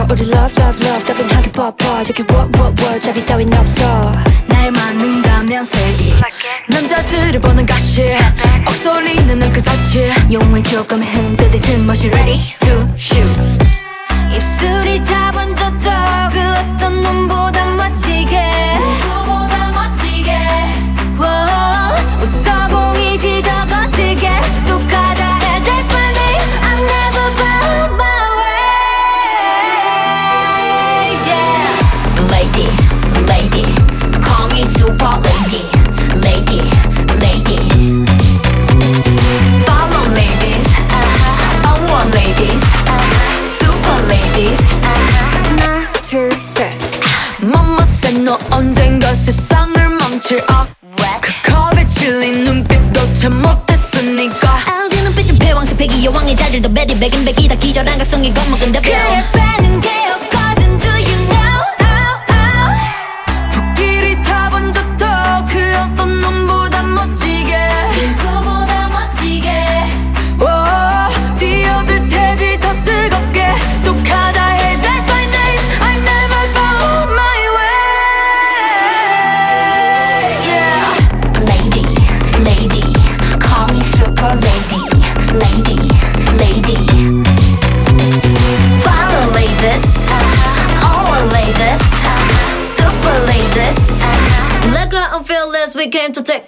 우리 love love love 따분하게 뻗어 여기 what 잡이 따윈 없어 날 맞는다면 say it 남자들을 보는 가시 억소리는 그 사치 용을 조금 흔들리듯 멋이 ready to shoot 입술이 다 번졌어 그 어떤 놈보다 멋지게 누구보다 멋지게 웃어 보이지 더 거칠게 똑하다 해 That's my name I'll never bow my way yeah. Lady, lady Call me super lady Lady, lady Follow ladies I want ladies Super ladies 하나 둘셋 Mama said 너 언젠가 세상을 망칠 그 컵에 질린 눈빛도 참 못했으니까 그 눈빛은 패왕색 패기 여왕의 자질도 베리 백인 백이다 기절한 각성의 겁먹은 대표 그래 빼는 게 없거든 Do you know 불길이 다 번졌다 그 어떤 놈보다 멋지게 누구보다 멋지게 뛰어들 테지 더 뜨겁게 독하다 해 That's my name I never bow my way yeah. Lady, lady Call me super lady Lady, lady Follow ladies All ladies Super ladies Like I'm fearless we came to take